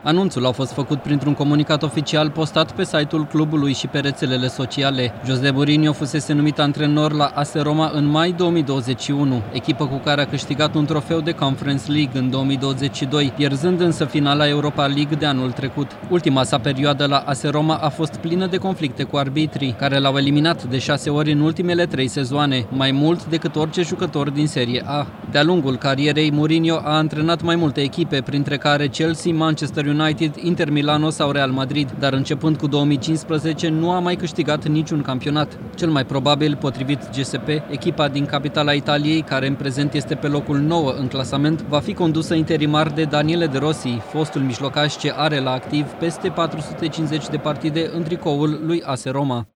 Anunțul a fost făcut printr-un comunicat oficial postat pe site-ul clubului și pe rețelele sociale. José Mourinho fusese numit antrenor la AS Roma în mai 2021, echipă cu care a câștigat un trofeu de Conference League în 2022, pierzând însă finala Europa League de anul trecut. Ultima sa perioadă la AS Roma a fost plină de conflicte cu arbitrii, care l-au eliminat de 6 ori în ultimele 3 sezoane, mai mult decât orice jucător din Serie A. De-a lungul carierei, Mourinho a antrenat mai multe echipe, printre care Chelsea, Manchester United, Inter Milano sau Real Madrid, dar începând cu 2015 nu a mai câștigat niciun campionat. Cel mai probabil, potrivit GSP, echipa din capitala Italiei, care în prezent este pe locul 9 în clasament, va fi condusă interimar de Daniele De Rossi, fostul mijlocaș ce are la activ peste 450 de partide în tricoul lui AS Roma.